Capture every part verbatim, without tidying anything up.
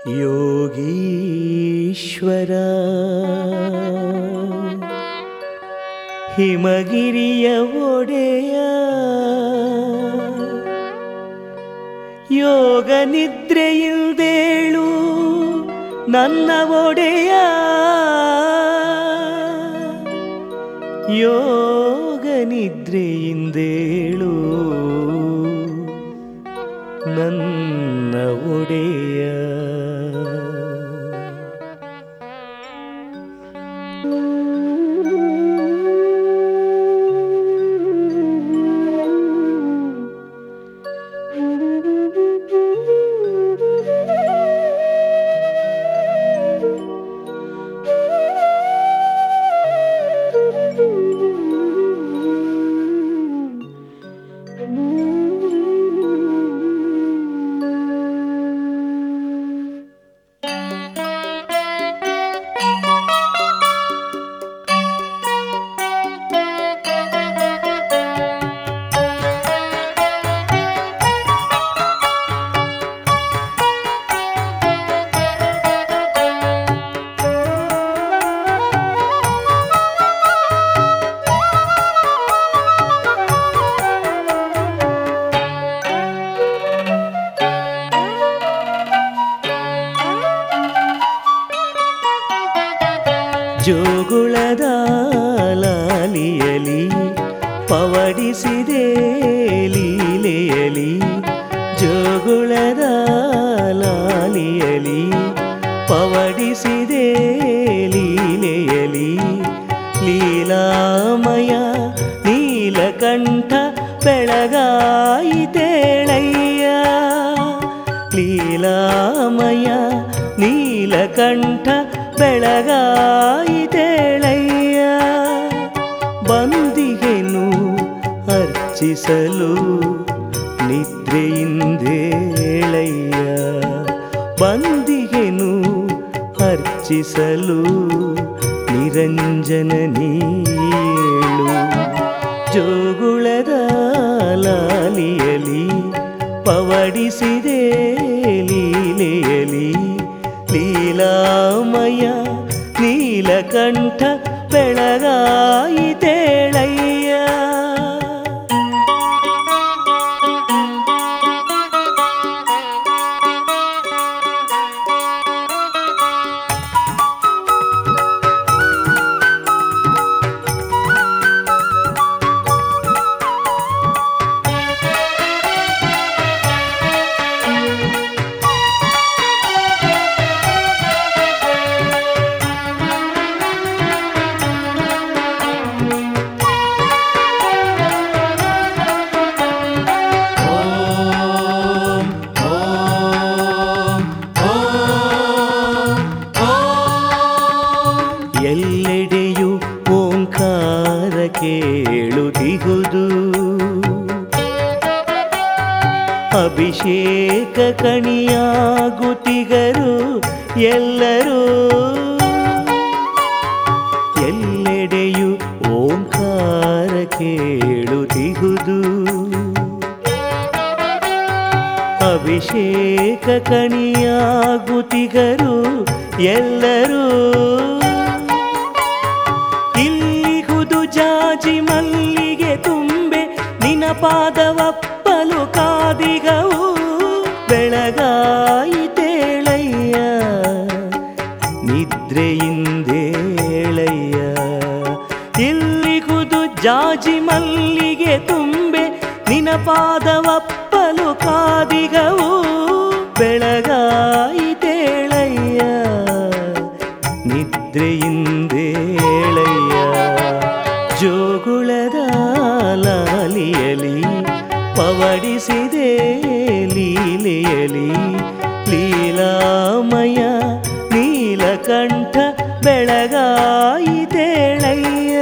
ಯೋಗೀಶ್ವರ ಹಿಮಗಿರಿಯ ಒಡೆಯ ಯೋಗ ನಿದ್ರೆಯಿಲ್ದೇಳು ನನ್ನ ಒಡೆಯ ಯೋಗ ನಿದ್ರೆಯಿಂದೇಳು ನನ್ನ ಒಡೆಯ ಜೋಗುಳದ ಲಾಲಿಯಲಿ ಪವಡಿಸಿದೆ ಲೀಲೆಯಲಿ ಜೋಗುಳದ ಲಾಲಿಯಲಿ ಪವಡಿಸಿದೆ ಲೀಲೆಯಲಿ ಲೀಲಾಮಯ ನೀಲಕಂಠ ಬೆಳಗಾಯಿತೇಳಯ್ಯ ಲೀಲಾಮಯ ನೀಲಕಂಠ ಬೆಳಗಾಯಿತೇಳಯ್ಯ ಬಂದಿಗೆನು ಅರ್ಚಿಸಲು ನಿದ್ರೆಯಿಂದೇಳಯ್ಯ ಬಂದಿಗೆನು ಅರ್ಚಿಸಲು ನಿರಂಜನ ನೀಳು ಜೋಗುಳದ ಲಾಲಿಯಲಿ ಪವಡಿಸಿದೆ ಲೀಲೆಯಲಿ ಲೀಲಾಮಯ ನೀಲಕಂಠ ಬೆಳಗಾಯಿತೇಳಯ್ಯ ಎಲ್ಲೆಡೆಯು ಓಂಕಾರ ಕೇಳುತ್ತಿಹುದು ಅಭಿಷೇಕ ಕಣಿಯಾಗುತ್ತಿಗರು ಎಲ್ಲರೂ ಎಲ್ಲೆಡೆಯು ಓಂಕಾರ ಕೇಳುತ್ತಿಹುದು ಅಭಿಷೇಕ ಕಣಿಯಾಗುತ್ತಿಗರು ಎಲ್ಲರೂ ಇಲ್ಲಿಹುದು ಜಾಜಿ ಮಲ್ಲಿಗೆ ತುಂಬೆ ನಿನ ಪಾದವಪ್ಪಲು ಕಾದಿಗವು ಬೆಳಗಾಯಿತೇಳಯ್ಯ ನಿದ್ರೆಯಿಂದೇಳಯ್ಯ ಇಲ್ಲಿಹುದು ಜಾಜಿ ಮಲ್ಲಿಗೆ ತುಂಬೆ ನಿನ ಪಾದವಪ್ಪಲು ಕಾದಿಗವು ಬೆಳಗಾಯಿತೇಳಯ್ಯ ನಿದ್ರೆಯಿಂದೇಳಯ್ಯ ಜೋಗುಳದ ಲಾಲಿಯಲಿ ಪವಡಿಸಿದೆ ಲೀಲೆಯಲಿ ಲೀಲಾಮಯ ನೀಲಕಂಠ ಬೆಳಗಾಯಿತೇಳಯ್ಯ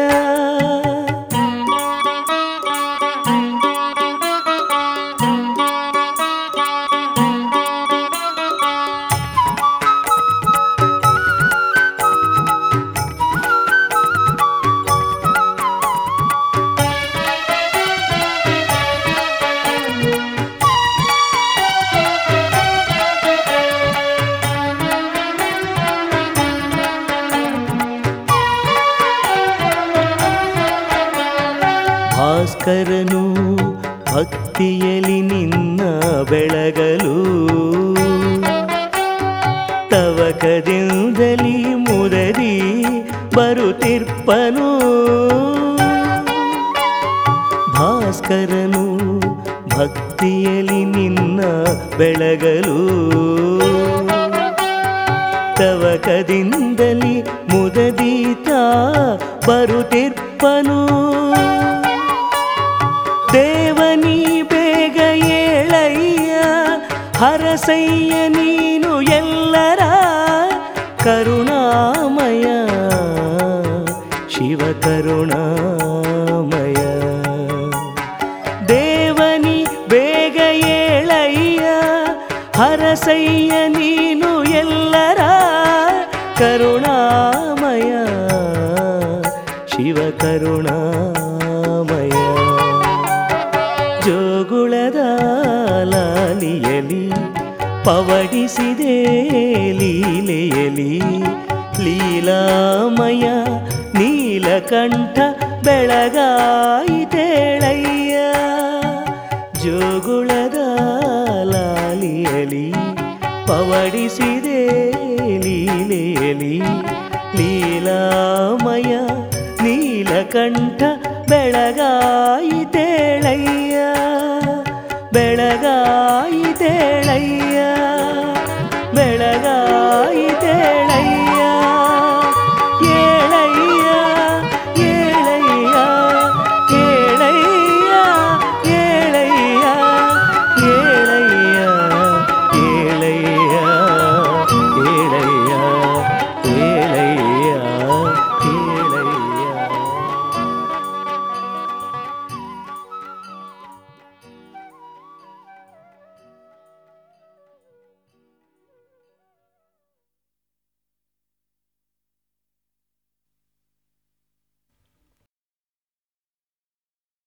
ಭಾಸ್ಕರನು ಭಕ್ತಿಯಲಿ ನಿನ್ನ ಬೆಳಗಲು ತವಕದಿಂದಲಿ ಮುದದಿ ಬರುತ್ತಿರ್ಪನು ಭಾಸ್ಕರನು ಭಕ್ತಿಯಲಿ ನಿನ್ನ ಬೆಳಗಲು ತವಕದಿಂದಲಿ ಮುದದೀತ ಬರುತ್ತಿರ್ಪನು ದೇವನಿ ಬೇಗ ಏಳಯ್ಯ ಹರಸಯ್ಯ ನೀನು ಎಲ್ಲರ ಕರುಣಾಮಯ ಶಿವ ಕರುಣಾಮಯ ದೇವನಿ ಬೇಗ ಏಳಯ್ಯ ಹರಸಯ್ಯ ನೀನು ಎಲ್ಲರ ಕರುಣಾಮಯ ಶಿವ ಕರುಣಾಮಯ ಜೋಗುಳದ ಲಾಲಿಯಲಿ ಪವಡಿಸಿದೆ ಲೀಲೆಯಲಿ ಲೀಲಾಮಯ ನೀಲಕಂಠ ಬೆಳಗಾಯಿತೇಳಯ್ಯ ಜೋಗುಳದ ಲಾಲಿಯಲಿ ಪವಡಿಸಿದೆ ಲೀಲೆಯಲಿ ಲೀಲಾಮಯ ನೀಲಕಂಠ ಬೆಳಗಾಯಿತೇಳಯ್ಯ